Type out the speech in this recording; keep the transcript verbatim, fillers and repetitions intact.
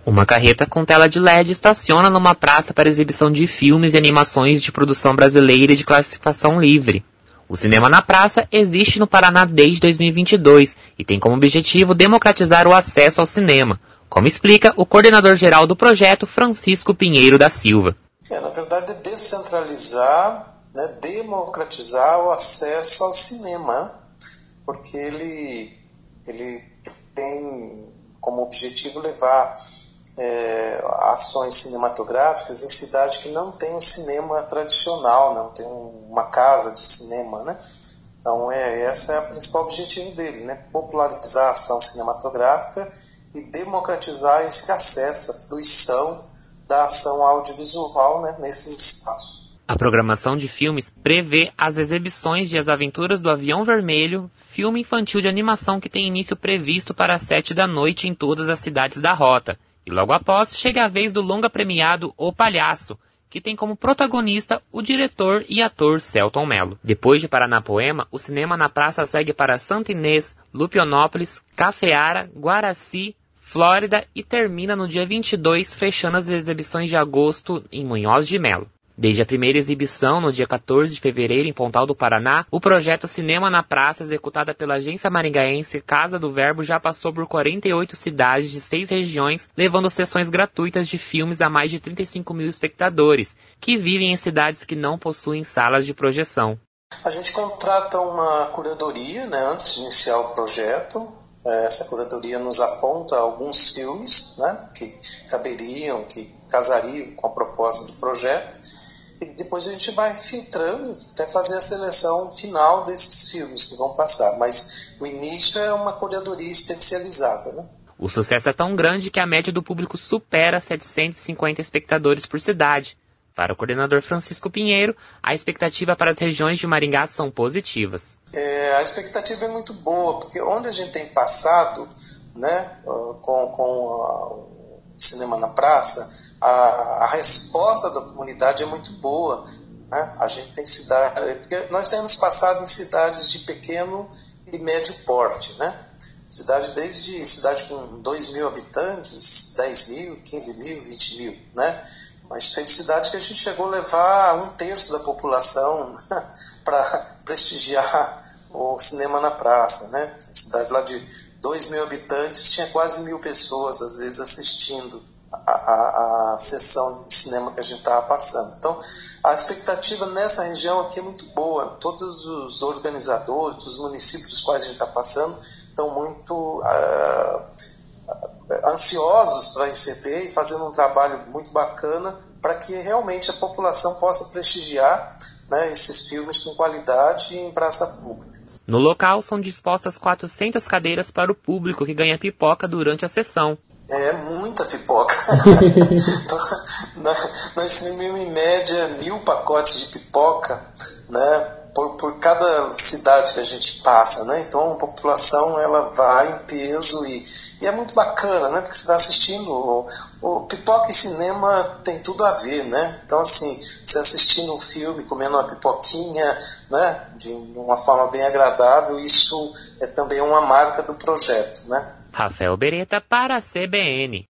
Uma carreta com tela de L E D estaciona numa praça para exibição de filmes e animações de produção brasileira e de classificação livre. O Cinema na Praça existe no Paraná desde dois mil e vinte e dois e tem como objetivo democratizar o acesso ao cinema, como explica o coordenador-geral do projeto, Francisco Pinheiro da Silva. É, na verdade, é descentralizar, né, democratizar o acesso ao cinema, porque ele, ele tem como objetivo levar É, ações cinematográficas em cidades que não tem um cinema tradicional, não tem uma casa de cinema, né? Então, é, esse é o principal objetivo dele, né? Popularizar a ação cinematográfica e democratizar esse acesso, a fruição da ação audiovisual, né, nesses espaços. A programação de filmes prevê as exibições de As Aventuras do Avião Vermelho, filme infantil de animação que tem início previsto para as sete da noite em todas as cidades da rota. E logo após, chega a vez do longa premiado O Palhaço, que tem como protagonista o diretor e ator Selton Mello. Depois de Paranapoema, o Cinema na Praça segue para Santa Inês, Lupionópolis, Cafeara, Guaraci, Flórida e termina no dia vinte e dois, fechando as exibições de agosto em Munhoz de Melo. Desde a primeira exibição, no dia quatorze de fevereiro, em Pontal do Paraná, o projeto Cinema na Praça, executada pela agência maringaense Casa do Verbo, já passou por quarenta e oito cidades de seis regiões, levando sessões gratuitas de filmes a mais de trinta e cinco mil espectadores, que vivem em cidades que não possuem salas de projeção. A gente contrata uma curadoria, né, antes de iniciar o projeto. Essa curadoria nos aponta alguns filmes, né, que caberiam, que casariam com a proposta do projeto. E depois a gente vai filtrando até fazer a seleção final desses filmes que vão passar. Mas o início é uma curadoria especializada, né? O sucesso é tão grande que a média do público supera setecentos e cinquenta espectadores por cidade. Para o coordenador Francisco Pinheiro, a expectativa para as regiões de Maringá são positivas. É, a expectativa é muito boa, porque onde a gente tem passado, né, com, com o Cinema na Praça, A, a resposta da comunidade é muito boa, né? A gente tem cidade, porque nós temos passado em cidades de pequeno e médio porte, né? Cidade desde cidade com dois mil habitantes, dez mil, quinze mil, vinte mil, né? Mas teve cidade que a gente chegou a levar um terço da população para prestigiar o Cinema na Praça, né? Cidade lá de dois mil habitantes tinha quase mil pessoas às vezes assistindo A, a, a sessão de cinema que a gente estava passando. Então, a expectativa nessa região aqui é muito boa. Todos os organizadores, os municípios dos quais a gente está passando, estão muito uh, ansiosos para receber e fazendo um trabalho muito bacana para que realmente a população possa prestigiar, né, esses filmes com qualidade em praça pública. No local são dispostas quatrocentas cadeiras para o público que ganha pipoca durante a sessão. É muita pipoca. Nós distribuímos em média mil pacotes de pipoca, né, por, por cada cidade que a gente passa, né? Então a população ela vai em peso e, e é muito bacana, né? Porque você está assistindo o, o pipoca e cinema tem tudo a ver, né? Então assim, você assistindo um filme, comendo uma pipoquinha, né, de uma forma bem agradável, isso é também uma marca do projeto, né? Rafael Beretta para a C B N.